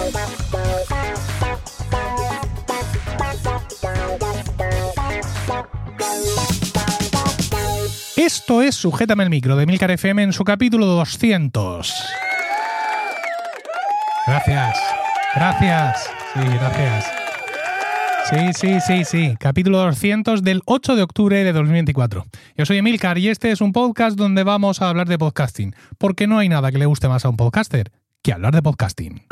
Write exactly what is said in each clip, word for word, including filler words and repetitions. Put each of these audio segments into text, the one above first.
Esto es Sujétame el Micro de Emilcar F M en su capítulo doscientos. Gracias, gracias, sí, gracias. Sí, sí, sí, sí, capítulo doscientos del ocho de octubre de dos mil veinticuatro. Yo soy Emilcar y este es un podcast donde vamos a hablar de podcasting, porque no hay nada que le guste más a un podcaster que hablar de podcasting.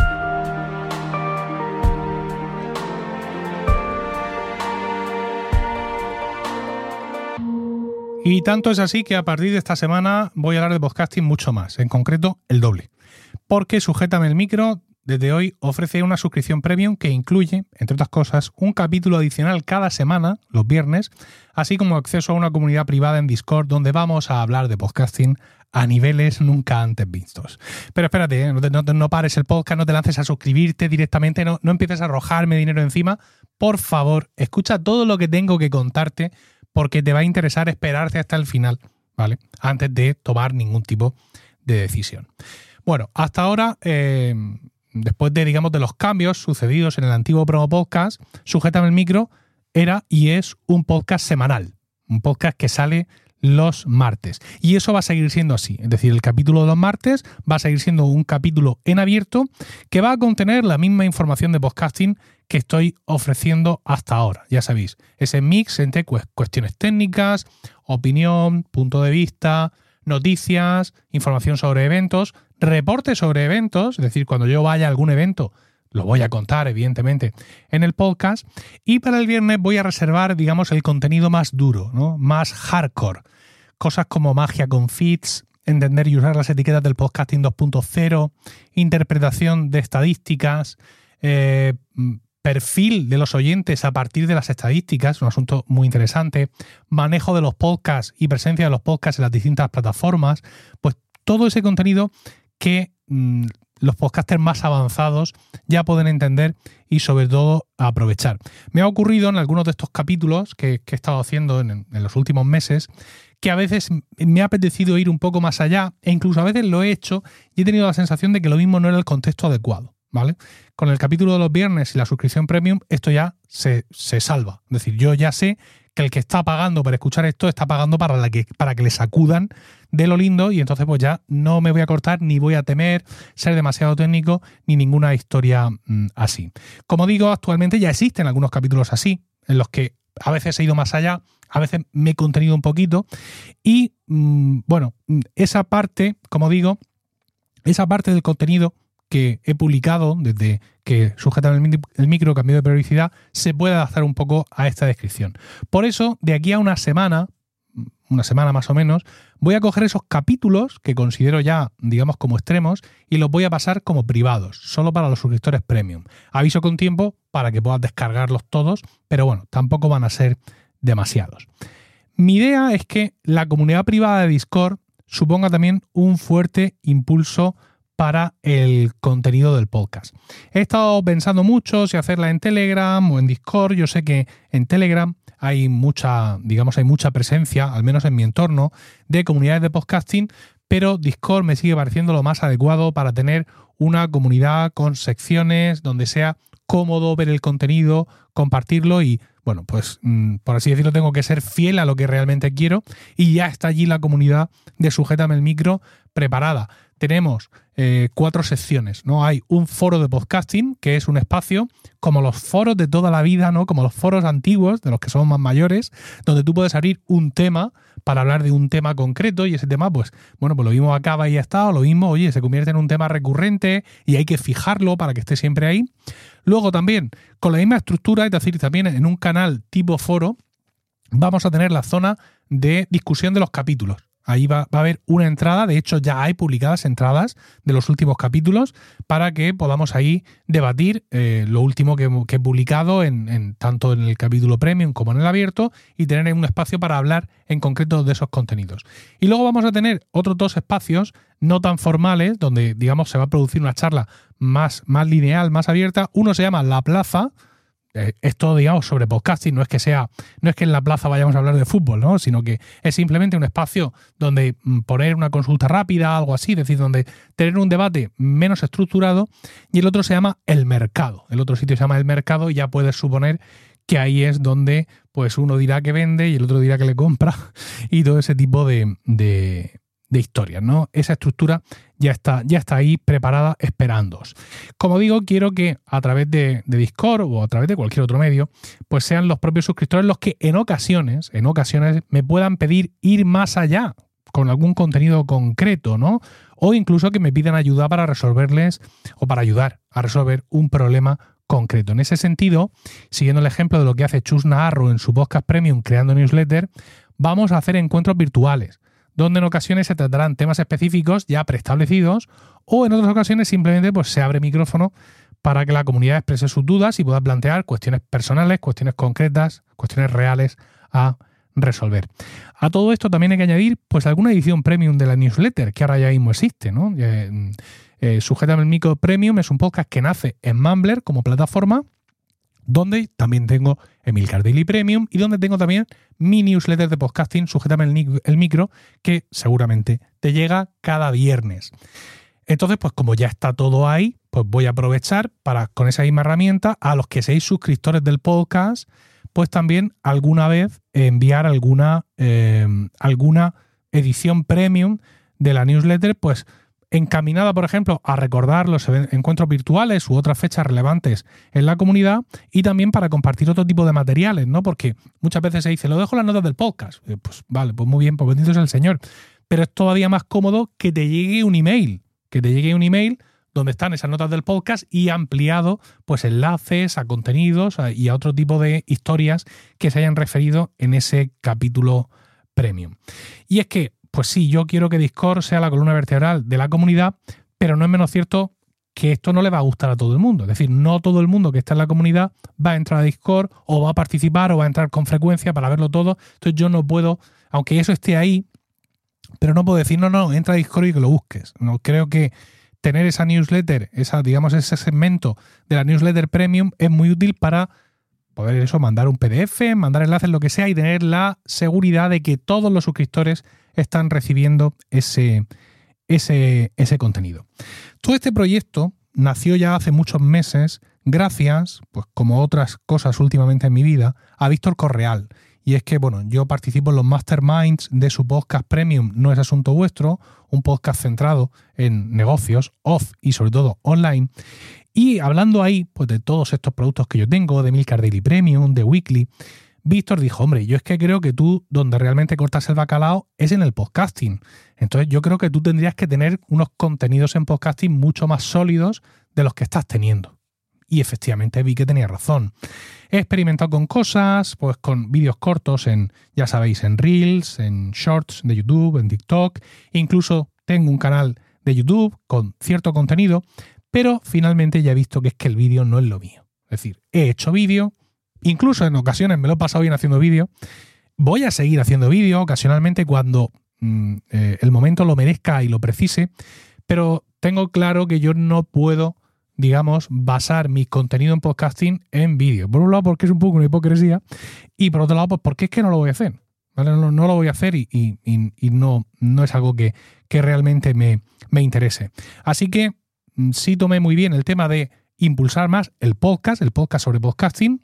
Y tanto es así que a partir de esta semana voy a hablar de podcasting mucho más, en concreto el doble. Porque Sujétame el Micro desde hoy ofrece una suscripción premium que incluye, entre otras cosas, un capítulo adicional cada semana, los viernes, así como acceso a una comunidad privada en Discord donde vamos a hablar de podcasting a niveles nunca antes vistos. Pero espérate, ¿eh? no, te, no, no pares el podcast, no te lances a suscribirte directamente, no, no empieces a arrojarme dinero encima. Por favor, escucha todo lo que tengo que contarte porque te va a interesar esperarte hasta el final, ¿vale? Antes de tomar ningún tipo de decisión. Bueno, hasta ahora, eh, después de, digamos, de los cambios sucedidos en el antiguo promo podcast, Sujétame el Micro era y es un podcast semanal, un podcast que sale los martes. Y eso va a seguir siendo así. Es decir, el capítulo de los martes va a seguir siendo un capítulo en abierto que va a contener la misma información de podcasting que estoy ofreciendo hasta ahora. Ya sabéis, ese mix entre cuestiones técnicas, opinión, punto de vista, noticias, información sobre eventos, reportes sobre eventos, es decir, cuando yo vaya a algún evento, lo voy a contar, evidentemente, en el podcast. Y para el viernes voy a reservar, digamos, el contenido más duro, ¿no? Más hardcore. Cosas como magia con feeds, entender y usar las etiquetas del podcasting dos punto cero, interpretación de estadísticas, eh, perfil de los oyentes a partir de las estadísticas, un asunto muy interesante, manejo de los podcasts y presencia de los podcasts en las distintas plataformas, pues todo ese contenido que mmm, los podcasters más avanzados ya pueden entender y sobre todo aprovechar. Me ha ocurrido en algunos de estos capítulos que, que he estado haciendo en, en los últimos meses que a veces me ha apetecido ir un poco más allá e incluso a veces lo he hecho y he tenido la sensación de que lo mismo no era el contexto adecuado, ¿vale? Con el capítulo de los viernes y la suscripción premium esto ya se, se salva. Es decir, yo ya sé que el que está pagando para escuchar esto está pagando para, la que, para que le sacudan de lo lindo y entonces pues ya no me voy a cortar ni voy a temer ser demasiado técnico ni ninguna historia mmm, así. Como digo, actualmente ya existen algunos capítulos así en los que a veces he ido más allá, a veces me he contenido un poquito y mmm, bueno, esa parte, como digo, esa parte del contenido que he publicado desde que Sujétame el Micro cambió de periodicidad se puede adaptar un poco a esta descripción. Por eso, de aquí a una semana, una semana más o menos, voy a coger esos capítulos que considero ya, digamos, como extremos y los voy a pasar como privados, solo para los suscriptores premium. Aviso con tiempo para que puedas descargarlos todos, pero bueno, tampoco van a ser demasiados. Mi idea es que la comunidad privada de Discord suponga también un fuerte impulso para el contenido del podcast. He estado pensando mucho si hacerla en Telegram o en Discord. Yo sé que en Telegram hay mucha, digamos, hay mucha presencia, al menos en mi entorno, de comunidades de podcasting, pero Discord me sigue pareciendo lo más adecuado para tener una comunidad con secciones donde sea cómodo ver el contenido, compartirlo y, bueno, pues por así decirlo, tengo que ser fiel a lo que realmente quiero y ya está allí la comunidad de Sujétame el Micro preparada. Tenemos eh, cuatro secciones, ¿no? Hay un foro de podcasting, que es un espacio como los foros de toda la vida, ¿no? Como los foros antiguos, de los que somos más mayores, donde tú puedes abrir un tema para hablar de un tema concreto y ese tema, pues, bueno, pues lo mismo acaba y ya está, o lo mismo, oye, se convierte en un tema recurrente y hay que fijarlo para que esté siempre ahí. Luego también, con la misma estructura, es decir, también en un canal tipo foro, vamos a tener la zona de discusión de los capítulos. Ahí va, va a haber una entrada, de hecho ya hay publicadas entradas de los últimos capítulos para que podamos ahí debatir eh, lo último que, que he publicado en, en, tanto en el capítulo premium como en el abierto y tener un espacio para hablar en concreto de esos contenidos. Y luego vamos a tener otros dos espacios no tan formales donde, digamos, se va a producir una charla más, más lineal, más abierta. Uno se llama La Plaza, eh, es todo, digamos, sobre podcasting. No es que sea, no es que en la plaza vayamos a hablar de fútbol, ¿no? Sino que es simplemente un espacio donde mm, poner una consulta rápida, algo así, es decir, donde tener un debate menos estructurado. Y el otro se llama El Mercado. El otro sitio se llama El Mercado y ya puedes suponer que ahí es donde pues uno dirá que vende y el otro dirá que le compra y todo ese tipo de, de, de historias, ¿no? Esa estructura ya está, ya está ahí preparada esperándoos. Como digo, quiero que a través de, de Discord o a través de cualquier otro medio, pues sean los propios suscriptores los que en ocasiones, en ocasiones me puedan pedir ir más allá con algún contenido concreto, ¿no? O incluso que me pidan ayuda para resolverles o para ayudar a resolver un problema concreto. En ese sentido, siguiendo el ejemplo de lo que hace Chus Naharro en su podcast Premium creando newsletter, vamos a hacer encuentros virtuales, donde en ocasiones se tratarán temas específicos ya preestablecidos o en otras ocasiones simplemente pues, se abre micrófono para que la comunidad exprese sus dudas y pueda plantear cuestiones personales, cuestiones concretas, cuestiones reales a resolver. A todo esto también hay que añadir pues alguna edición premium de la newsletter que ahora ya mismo existe, ¿no? Eh, eh, Sujétame el Micro Premium es un podcast que nace en Mumbler como plataforma, donde también tengo Emilcar Daily Premium y donde tengo también mi newsletter de podcasting, Sujétame el, el Micro, que seguramente te llega cada viernes. Entonces, pues como ya está todo ahí, pues voy a aprovechar para, con esa misma herramienta, a los que seáis suscriptores del podcast, pues también alguna vez enviar alguna, eh, alguna edición premium de la newsletter, pues encaminada, por ejemplo, a recordar los encuentros virtuales u otras fechas relevantes en la comunidad y también para compartir otro tipo de materiales, ¿no? Porque muchas veces se dice, lo dejo en las notas del podcast. Pues vale, pues muy bien, pues bendito sea el Señor. Pero es todavía más cómodo que te llegue un email, que te llegue un email donde están esas notas del podcast y ampliado pues enlaces a contenidos y a otro tipo de historias que se hayan referido en ese capítulo premium. Y es que, pues sí, yo quiero que Discord sea la columna vertebral de la comunidad, pero no es menos cierto que esto no le va a gustar a todo el mundo. Es decir, no todo el mundo que está en la comunidad va a entrar a Discord o va a participar o va a entrar con frecuencia para verlo todo. Entonces yo no puedo, aunque eso esté ahí, pero no puedo decir, no, no, entra a Discord y que lo busques. No creo que tener esa newsletter, esa, digamos, ese segmento de la newsletter premium es muy útil para poder eso, mandar un P D F, mandar enlaces, lo que sea, y tener la seguridad de que todos los suscriptores están recibiendo ese, ese, ese contenido. Todo este proyecto nació ya hace muchos meses gracias, pues como otras cosas últimamente en mi vida, a Víctor Correal. Y es que, bueno, yo participo en los masterminds de su podcast premium No es Asunto Vuestro, un podcast centrado en negocios, off y sobre todo online. Y hablando ahí pues de todos estos productos que yo tengo, de Emilcar Daily Premium, de Weekly, Víctor dijo, hombre, yo es que creo que tú donde realmente cortas el bacalao es en el podcasting. Entonces yo creo que tú tendrías que tener unos contenidos en podcasting mucho más sólidos de los que estás teniendo. Y efectivamente vi que tenía razón. He experimentado con cosas, pues con vídeos cortos en, ya sabéis, en Reels, en Shorts de YouTube, en TikTok. Incluso tengo un canal de YouTube con cierto contenido, pero finalmente ya he visto que es que el vídeo no es lo mío. Es decir, he hecho vídeo, incluso en ocasiones me lo he pasado bien haciendo vídeo. Voy a seguir haciendo vídeo ocasionalmente cuando mm, eh, el momento lo merezca y lo precise, pero tengo claro que yo no puedo, digamos, basar mi contenido en podcasting en vídeo. Por un lado, porque es un poco una hipocresía, y por otro lado, pues porque es que no lo voy a hacer. ¿Vale? No, no lo voy a hacer y, y, y no, no es algo que, que realmente me, me interese. Así que sí tomé muy bien el tema de impulsar más el podcast, el podcast sobre podcasting,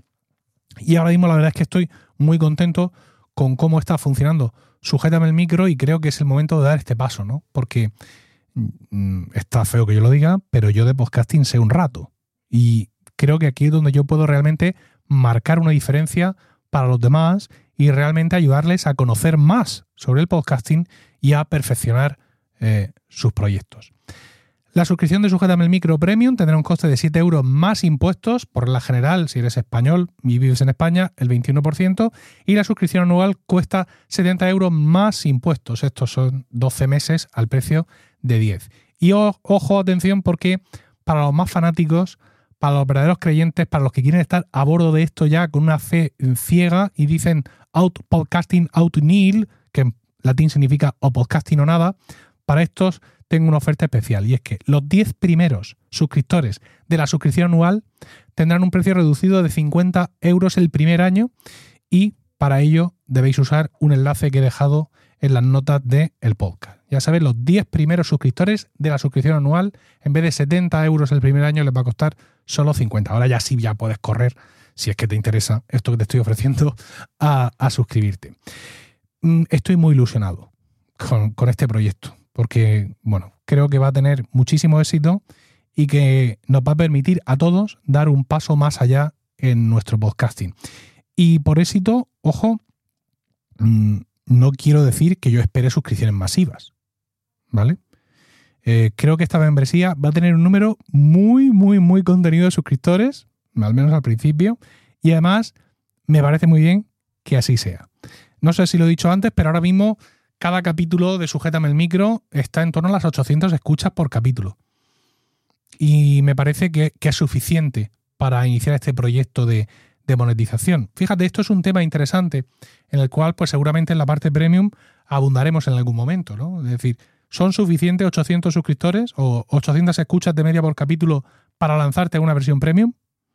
y ahora mismo la verdad es que estoy muy contento con cómo está funcionando Sujétame el Micro y creo que es el momento de dar este paso, ¿no? Porque está feo que yo lo diga, pero yo de podcasting sé un rato y creo que aquí es donde yo puedo realmente marcar una diferencia para los demás y realmente ayudarles a conocer más sobre el podcasting y a perfeccionar eh, sus proyectos. La suscripción de Sujétame el Micro Premium tendrá un coste de siete euros más impuestos, por regla general, si eres español y vives en España, el veintiuno por ciento, y la suscripción anual cuesta setenta euros más impuestos. Estos son doce meses al precio de diez. Y o, ojo, atención, porque para los más fanáticos, para los verdaderos creyentes, para los que quieren estar a bordo de esto ya con una fe ciega y dicen out podcasting out nil, que en latín significa o podcasting o nada, para estos tengo una oferta especial y es que los diez primeros suscriptores de la suscripción anual tendrán un precio reducido de cincuenta euros el primer año y para ello debéis usar un enlace que he dejado en las notas del podcast. Ya sabéis, los diez primeros suscriptores de la suscripción anual, en vez de setenta euros el primer año, les va a costar solo cincuenta. Ahora ya sí ya puedes correr, si es que te interesa esto que te estoy ofreciendo, a, a suscribirte. Estoy muy ilusionado con, con este proyecto, porque bueno, creo que va a tener muchísimo éxito y que nos va a permitir a todos dar un paso más allá en nuestro podcasting. Y por éxito, ojo, mmm, no quiero decir que yo espere suscripciones masivas, ¿vale? Eh, creo que esta membresía va a tener un número muy, muy, muy contenido de suscriptores, al menos al principio, y además me parece muy bien que así sea. No sé si lo he dicho antes, pero ahora mismo cada capítulo de Sujétame el Micro está en torno a las ochocientas escuchas por capítulo. Y me parece que, que es suficiente para iniciar este proyecto de, de monetización. Fíjate, esto es un tema interesante en el cual pues seguramente en la parte premium abundaremos en algún momento, ¿no? Es decir, ¿son suficientes ochocientos suscriptores o ochocientas escuchas de media por capítulo para lanzarte a una versión premium?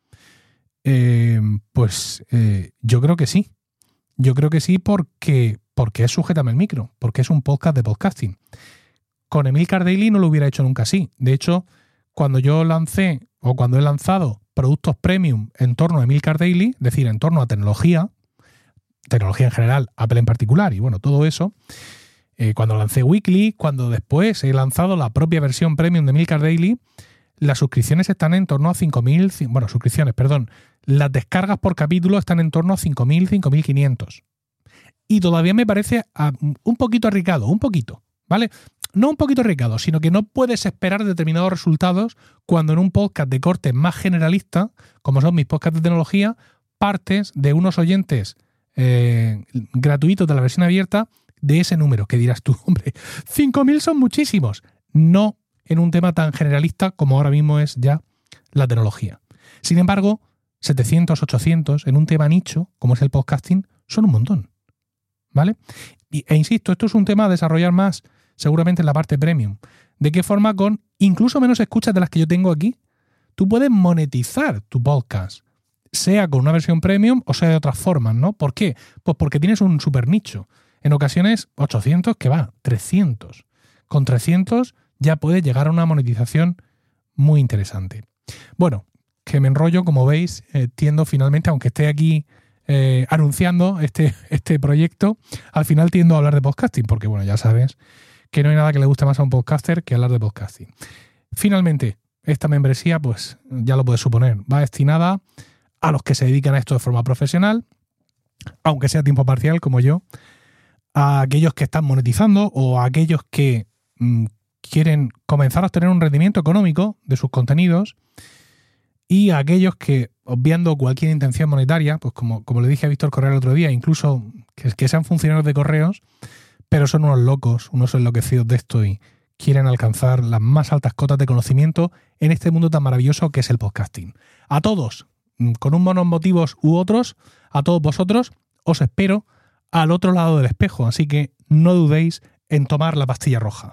Eh, pues eh, yo creo que sí. Yo creo que sí porque, porque es Sujétame el Micro, porque es un podcast de podcasting. Con Emilcar Daily no lo hubiera hecho nunca así. De hecho, cuando yo lancé o cuando he lanzado productos premium en torno a Emilcar Daily, es decir, en torno a tecnología, tecnología en general, Apple en particular, y bueno, todo eso, eh, cuando lancé Weekly, cuando después he lanzado la propia versión premium de Emilcar Daily, las suscripciones están en torno a cinco mil, bueno, suscripciones, perdón, las descargas por capítulo están en torno a cinco mil, cinco mil quinientos. Y todavía me parece a, un poquito arriesgado, un poquito, ¿vale? No un poquito arriesgado, sino que no puedes esperar determinados resultados cuando en un podcast de corte más generalista, como son mis podcasts de tecnología, partes de unos oyentes eh, gratuitos de la versión abierta de ese número, que dirás tú, hombre, cinco mil son muchísimos. No en un tema tan generalista como ahora mismo es ya la tecnología. Sin embargo, setecientos, ochocientos en un tema nicho, como es el podcasting, son un montón, ¿vale? Y, e insisto, esto es un tema a desarrollar más seguramente en la parte premium. ¿De qué forma? Con incluso menos escuchas de las que yo tengo aquí, tú puedes monetizar tu podcast, sea con una versión premium o sea de otras formas, ¿no? ¿Por qué? Pues porque tienes un super nicho. En ocasiones, ochocientos, que va, trescientos. Con trescientos ya puedes llegar a una monetización muy interesante. Bueno, que me enrollo, como veis, eh, tiendo finalmente, aunque esté aquí eh, anunciando este, este proyecto, al final tiendo a hablar de podcasting, porque bueno, ya sabes que no hay nada que le guste más a un podcaster que hablar de podcasting. Finalmente, esta membresía, pues ya lo puedes suponer, va destinada a los que se dedican a esto de forma profesional, aunque sea a tiempo parcial como yo, a aquellos que están monetizando o a aquellos que mmm, quieren comenzar a obtener un rendimiento económico de sus contenidos y a aquellos que, obviando cualquier intención monetaria, pues como, como le dije a Víctor Correa el otro día, incluso que, que sean funcionarios de correos, pero son unos locos, unos enloquecidos de esto y quieren alcanzar las más altas cotas de conocimiento en este mundo tan maravilloso que es el podcasting. A todos, con unos motivos u otros, a todos vosotros, os espero al otro lado del espejo, así que no dudéis en tomar la pastilla roja.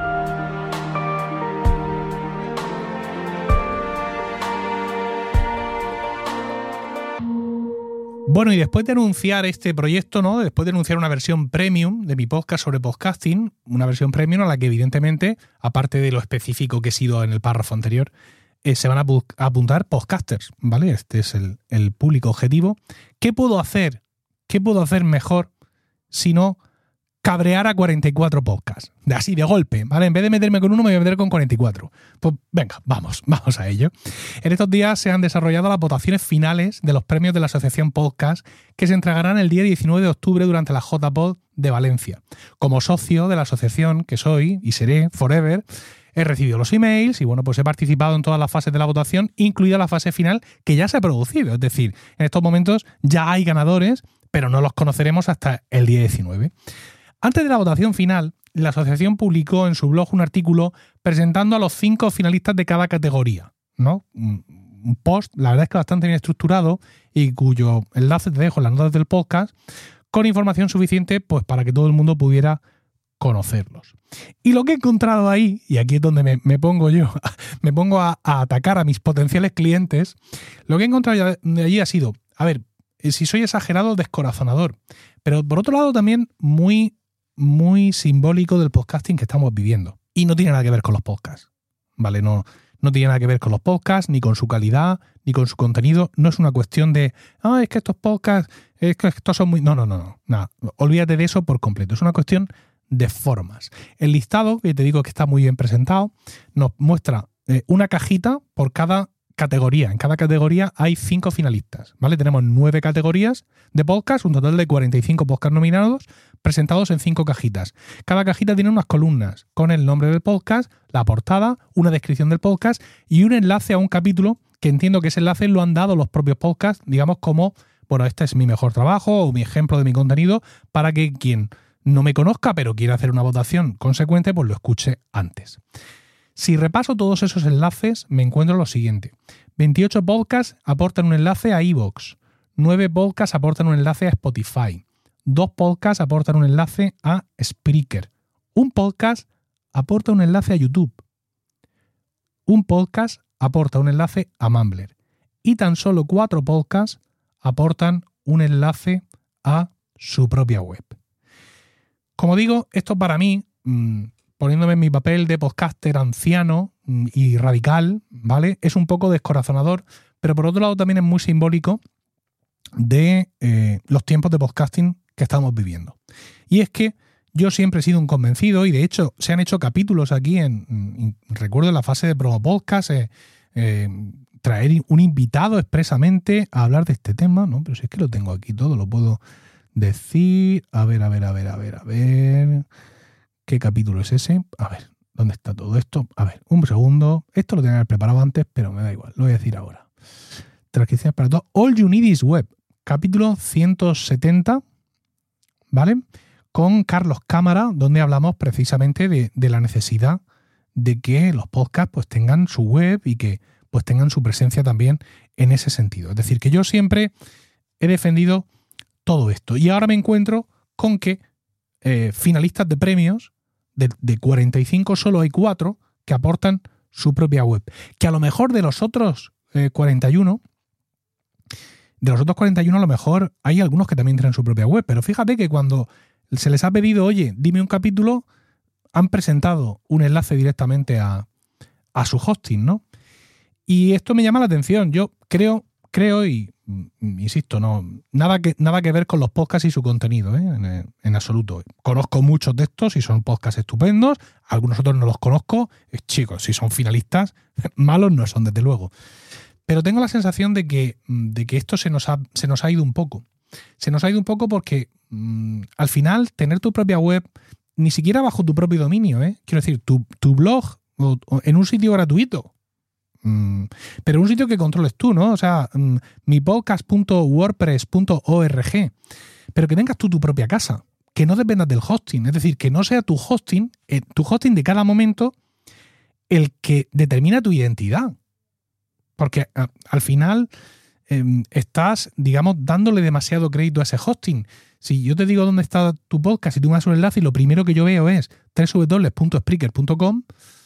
Bueno, y después de anunciar este proyecto, ¿no? Después de anunciar una versión premium de mi podcast sobre podcasting, una versión premium a la que evidentemente, aparte de lo específico que he sido en el párrafo anterior, eh, se van a, a apuntar podcasters, ¿vale? Este es el, el público objetivo. ¿Qué puedo hacer? ¿Qué puedo hacer mejor si no cabrear a cuarenta y cuatro podcasts? De así, de golpe, ¿vale? En vez de meterme con uno, me voy a meter con cuarenta y cuatro. Pues venga, vamos, vamos a ello. En estos días se han desarrollado las votaciones finales de los premios de la Asociación Podcast que se entregarán el día diecinueve de octubre durante la J P O D de Valencia. Como socio de la asociación que soy y seré forever, he recibido los emails y bueno, pues he participado en todas las fases de la votación, incluida la fase final que ya se ha producido. Es decir, en estos momentos ya hay ganadores, pero no los conoceremos hasta el día diecinueve. Antes de la votación final, la asociación publicó en su blog un artículo presentando a los cinco finalistas de cada categoría, ¿no? Un post, la verdad es que bastante bien estructurado y cuyo enlace te dejo en las notas del podcast, con información suficiente pues, para que todo el mundo pudiera conocerlos. Y lo que he encontrado ahí, y aquí es donde me, me pongo yo, me pongo a, a atacar a mis potenciales clientes, lo que he encontrado de allí ha sido, a ver, si soy exagerado, descorazonador, pero por otro lado también muy, muy simbólico del podcasting que estamos viviendo. Y no tiene nada que ver con los podcasts, ¿vale? No, no tiene nada que ver con los podcasts, ni con su calidad, ni con su contenido. No es una cuestión de, ah, es que estos podcasts, es que estos son muy... No, no, no, no, nada. Olvídate de eso por completo. Es una cuestión de formas. El listado, que te digo que está muy bien presentado, nos muestra eh, una cajita por cada categoría. En cada categoría hay cinco finalistas, ¿vale? Tenemos nueve categorías de podcast, un total de cuarenta y cinco podcasts nominados, presentados en cinco cajitas. Cada cajita tiene unas columnas con el nombre del podcast, la portada, una descripción del podcast y un enlace a un capítulo que entiendo que ese enlace lo han dado los propios podcasts, digamos como, bueno, este es mi mejor trabajo o mi ejemplo de mi contenido, para que quien no me conozca pero quiera hacer una votación consecuente, pues lo escuche antes. Si repaso todos esos enlaces, me encuentro lo siguiente. veintiocho podcasts aportan un enlace a iVoox, nueve podcasts aportan un enlace a Spotify, dos podcasts aportan un enlace a Spreaker, un podcast aporta un enlace a YouTube, un podcast aporta un enlace a Mumbler y tan solo cuatro podcasts aportan un enlace a su propia web. Como digo, esto para mí... Mmm, poniéndome en mi papel de podcaster anciano y radical, ¿vale? Es un poco descorazonador, pero por otro lado también es muy simbólico de eh, los tiempos de podcasting que estamos viviendo. Y es que yo siempre he sido un convencido, y de hecho se han hecho capítulos aquí, en, en recuerdo en la fase de promo podcast, eh, eh, traer un invitado expresamente a hablar de este tema, ¿no? Pero si es que lo tengo aquí todo, lo puedo decir. A ver, a ver, a ver, a ver, a ver... ¿Qué capítulo es ese? A ver, ¿dónde está todo esto? A ver, un segundo. Esto lo tenía que haber preparado antes, pero me da igual. Lo voy a decir ahora. Transcripciones para todos. All You Need Is Web. Capítulo ciento setenta, ¿vale? Con Carlos Cámara, donde hablamos precisamente de, de la necesidad de que los podcasts pues tengan su web y que pues tengan su presencia también en ese sentido. Es decir, que yo siempre he defendido todo esto. Y ahora me encuentro con que eh, finalistas de premios, de, de cuarenta y cinco solo hay cuatro que aportan su propia web. Que a lo mejor de los otros eh, cuarenta y uno, de los otros cuarenta y uno a lo mejor hay algunos que también tienen su propia web. Pero fíjate que cuando se les ha pedido, oye, dime un capítulo, han presentado un enlace directamente a, a su hosting, ¿no? Y esto me llama la atención. Yo creo, creo y insisto, no, nada que, nada que ver con los podcasts y su contenido, ¿eh? en, en absoluto. Conozco muchos de estos y son podcasts estupendos, algunos otros no los conozco. Eh, chicos, si son finalistas, malos no son, desde luego. Pero tengo la sensación de que, de que esto se nos, ha, se nos ha ido un poco. Se nos ha ido un poco porque mmm, al final tener tu propia web, ni siquiera bajo tu propio dominio, ¿eh? Quiero decir, tu, tu blog o, o en un sitio gratuito, pero un sitio que controles tú, ¿no? O sea, mi podcast punto wordpress punto org, pero que tengas tú tu propia casa, que no dependas del hosting, es decir, que no sea tu hosting, eh, tu hosting de cada momento el que determina tu identidad. Porque a, al final eh, estás, digamos, dándole demasiado crédito a ese hosting. Si yo te digo dónde está tu podcast y tú me das un enlace y lo primero que yo veo es doble u doble u doble u punto spreaker punto com,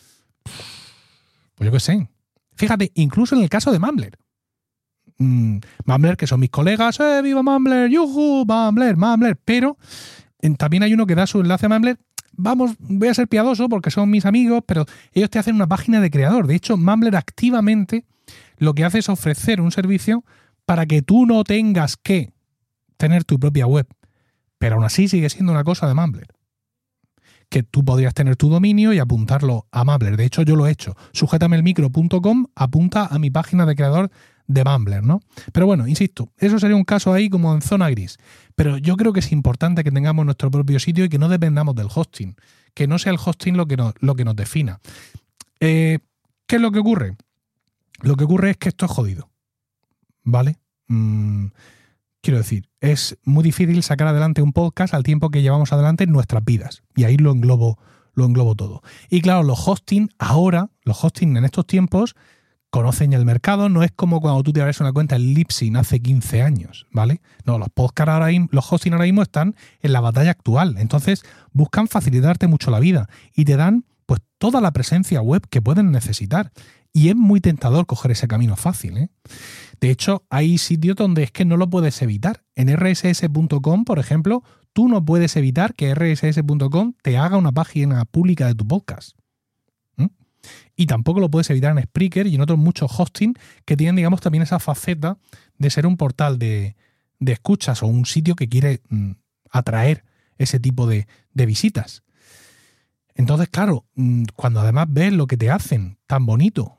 pues yo qué sé. Fíjate, incluso en el caso de Mumbler. Mm, Mumbler, que son mis colegas, ¡eh, viva Mumbler! ¡Yujú! Mumbler, Mumbler. Pero en, también hay uno que da su enlace a Mumbler. Vamos, voy a ser piadoso porque son mis amigos, pero ellos te hacen una página de creador. De hecho, Mumbler activamente lo que hace es ofrecer un servicio para que tú no tengas que tener tu propia web. Pero aún así sigue siendo una cosa de Mumbler. Que tú podrías tener tu dominio y apuntarlo a Mumbler. De hecho, yo lo he hecho. sujétame el micro punto com apunta a mi página de creador de Mumbler, ¿no? Pero bueno, insisto, eso sería un caso ahí como en zona gris. Pero yo creo que es importante que tengamos nuestro propio sitio y que no dependamos del hosting. Que no sea el hosting lo que nos, lo que nos defina. Eh, ¿Qué es lo que ocurre? Lo que ocurre es que esto es jodido, ¿vale? Mm, quiero decir, es muy difícil sacar adelante un podcast al tiempo que llevamos adelante en nuestras vidas. Y ahí lo englobo, lo englobo todo. Y claro, los hosting ahora, los hosting en estos tiempos, conocen ya el mercado, no es como cuando tú te abres una cuenta en Libsyn hace quince años, ¿vale? No, los podcasts ahora mismo, los hosting ahora mismo están en la batalla actual, entonces buscan facilitarte mucho la vida y te dan pues toda la presencia web que pueden necesitar. Y es muy tentador coger ese camino fácil, ¿eh? De hecho, hay sitios donde es que no lo puedes evitar. En erre ese ese punto com, por ejemplo, tú no puedes evitar que erre ese ese punto com te haga una página pública de tu podcast. ¿Mm? Y tampoco lo puedes evitar en Spreaker y en otros muchos hosting que tienen, digamos, también esa faceta de ser un portal de, de escuchas o un sitio que quiere mm, atraer ese tipo de, de visitas. Entonces, claro, cuando además ves lo que te hacen tan bonito,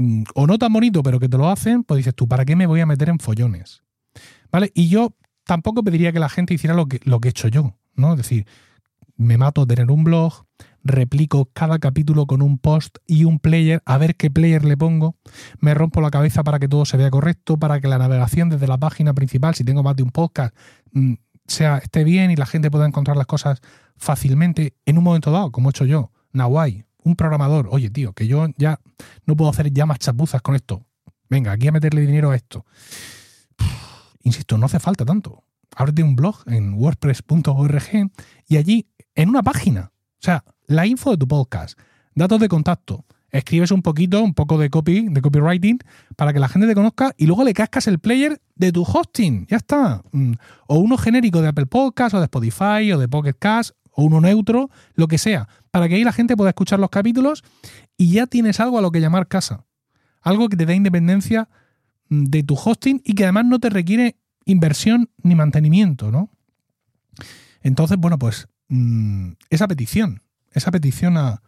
o no tan bonito, pero que te lo hacen, pues dices tú, ¿para qué me voy a meter en follones? ¿Vale? Y yo tampoco pediría que la gente hiciera lo que, lo que he hecho yo, ¿no? Es decir, me mato a tener un blog, replico cada capítulo con un post y un player, a ver qué player le pongo, me rompo la cabeza para que todo se vea correcto, para que la navegación desde la página principal, si tengo más de un podcast, sea, esté bien y la gente pueda encontrar las cosas fácilmente en un momento dado, como he hecho yo. Nawai, un programador, oye tío, que yo ya no puedo hacer ya más chapuzas con esto. Venga, aquí a meterle dinero a esto. Uf, insisto, no hace falta tanto. Ábrete un blog en wordpress punto org y allí, en una página, o sea, la info de tu podcast, datos de contacto, escribes un poquito, un poco de copy, de copywriting, para que la gente te conozca y luego le cascas el player de tu hosting. Ya está. O uno genérico de Apple Podcasts, o de Spotify, o de Pocket Cast, o uno neutro, lo que sea, para que ahí la gente pueda escuchar los capítulos y ya tienes algo a lo que llamar casa. Algo que te dé independencia de tu hosting y que además no te requiere inversión ni mantenimiento, ¿no? Entonces, bueno, pues esa petición, esa petición a,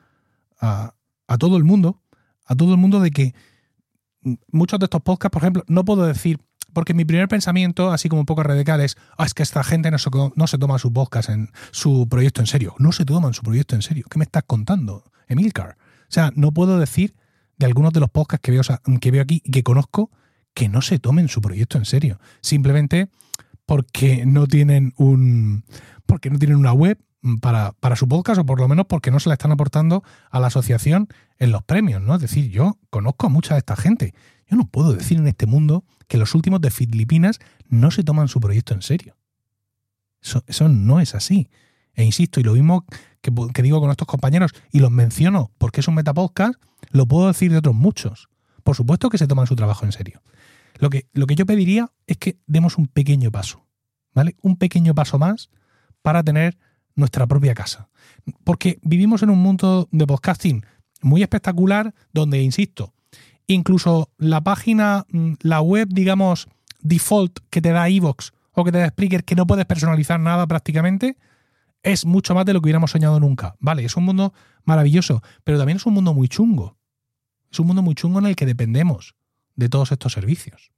a a todo el mundo, a todo el mundo de que muchos de estos podcasts, por ejemplo, no puedo decir, porque mi primer pensamiento, así como un poco radical, es, ah, es que esta gente no se, no se toma su podcast, en su proyecto en serio. No se toman su proyecto en serio. ¿Qué me estás contando, Emilcar? O sea, no puedo decir de algunos de los podcasts que veo, que veo aquí y que conozco que no se tomen su proyecto en serio. Simplemente porque no tienen un, porque no tienen una web Para, para su podcast, o por lo menos porque no se le están aportando a la asociación en los premios, ¿no? Es decir, yo conozco a mucha de esta gente. Yo no puedo decir en este mundo que los últimos de Filipinas no se toman su proyecto en serio. Eso, eso no es así. E insisto, y lo mismo que, que digo con estos compañeros, y los menciono porque es un metapodcast, lo puedo decir de otros muchos. Por supuesto que se toman su trabajo en serio. Lo que, lo que yo pediría es que demos un pequeño paso, ¿vale? Un pequeño paso más para tener nuestra propia casa. Porque vivimos en un mundo de podcasting muy espectacular donde, insisto, incluso la página, la web, digamos, default que te da iVoox o que te da Spreaker, que no puedes personalizar nada prácticamente, es mucho más de lo que hubiéramos soñado nunca. Vale, es un mundo maravilloso, pero también es un mundo muy chungo. Es un mundo muy chungo en el que dependemos de todos estos servicios.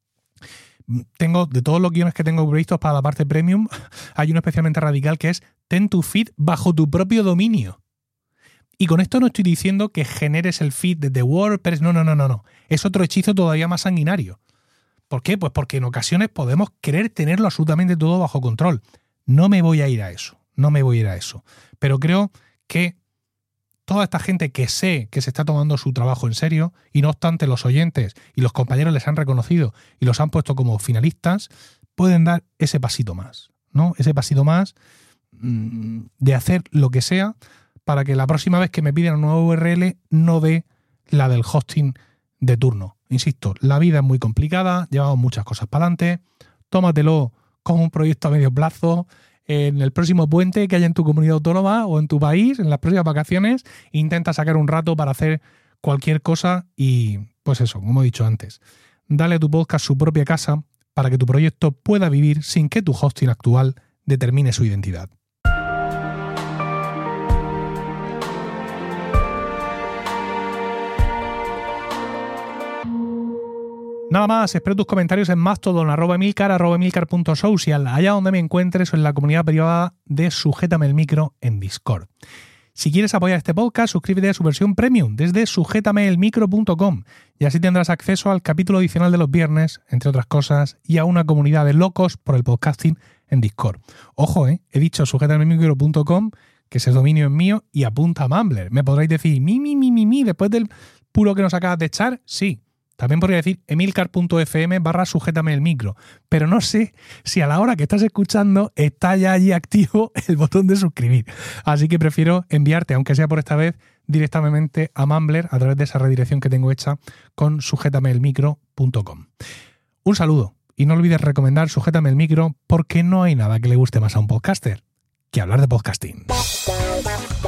Tengo, de todos los guiones que tengo previstos para la parte premium, hay uno especialmente radical que es ten tu feed bajo tu propio dominio. Y con esto no estoy diciendo que generes el feed desde WordPress, no, no, no, no, no. Es otro hechizo todavía más sanguinario. ¿Por qué? Pues porque en ocasiones podemos querer tenerlo absolutamente todo bajo control. No me voy a ir a eso, no me voy a ir a eso. Pero creo que toda esta gente que sé que se está tomando su trabajo en serio, y no obstante los oyentes y los compañeros les han reconocido y los han puesto como finalistas, pueden dar ese pasito más, ¿no? Ese pasito más mmm, de hacer lo que sea para que la próxima vez que me pidan una nueva U R L no dé la del hosting de turno. Insisto, la vida es muy complicada, llevamos muchas cosas para adelante, tómatelo como un proyecto a medio plazo. En el próximo puente que haya en tu comunidad autónoma o en tu país, en las próximas vacaciones, intenta sacar un rato para hacer cualquier cosa y, pues eso, como he dicho antes, dale a tu podcast su propia casa para que tu proyecto pueda vivir sin que tu hosting actual determine su identidad. Nada más, espero tus comentarios en Mastodon, arroba Emilcar, arroba Emilcar punto social, allá donde me encuentres o en la comunidad privada de Sujétame el Micro en Discord. Si quieres apoyar este podcast, suscríbete a su versión premium desde sujétame el micro punto com y así tendrás acceso al capítulo adicional de los viernes, entre otras cosas, y a una comunidad de locos por el podcasting en Discord. Ojo, eh, he dicho sujétame el micro punto com, que ese dominio es mío, y apunta a Mumbler. Me podréis decir, mi, mi, mi, mi, mi, después del puro que nos acabas de echar, sí. También podría decir emilcar.fm barra sujétame el micro. Pero no sé si a la hora que estás escuchando está ya allí activo el botón de suscribir. Así que prefiero enviarte, aunque sea por esta vez, directamente a Mumbler a través de esa redirección que tengo hecha con sujétame el micro punto com. Un saludo y no olvides recomendar Sujétame el Micro porque no hay nada que le guste más a un podcaster que hablar de podcasting.